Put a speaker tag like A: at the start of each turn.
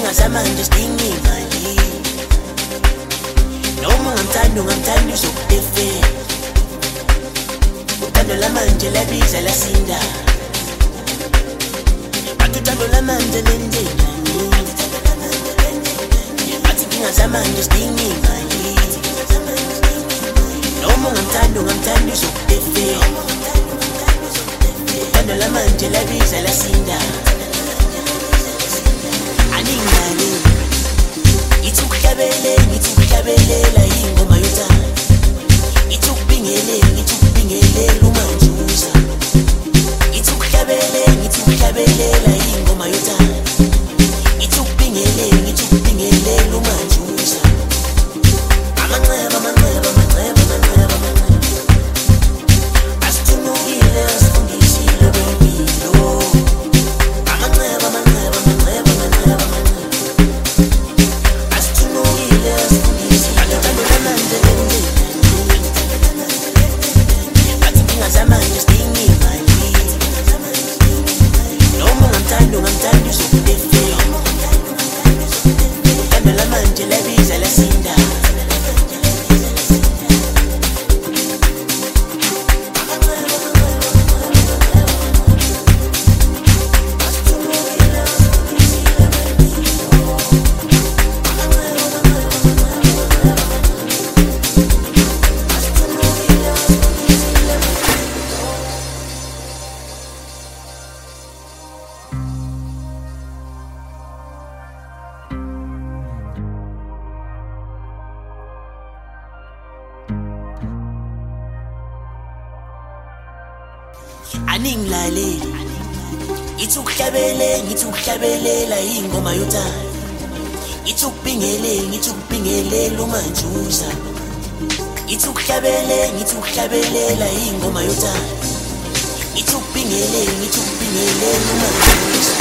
A: Inkinga zamanje sidinga imali. Noma ungamthanda uzokudefela. Uthando lamanje labiza lasinda. Bathi uthando lamanje lenzeni. Bathi inkinga zamanje sidinga imali. Noma ungamthanda uzokudefela. Uthando lamanje labiza lasinda. Aningani Ithukuhlabelela ingoma yothando. Ithukubingelela umanjuza. Ithukuhlabelela ingoma yothando. Ithukubingelela umanjuza. Amanceba asithunukile asifundisile kwempilo. Amanceba asithunukile asifundisile uthando lamanje lenzeni. Bathi inkinga zamanje sidinga imali. Noma ungamthanda uzokudefela. Uthando lamanje labiza lasinda. Aningilale Ithukuhlabelela ingoma yothando. Ithukubingelela umanjuza. Ithukubingelela ingoma yothando. Ithukubingelela umanjuza.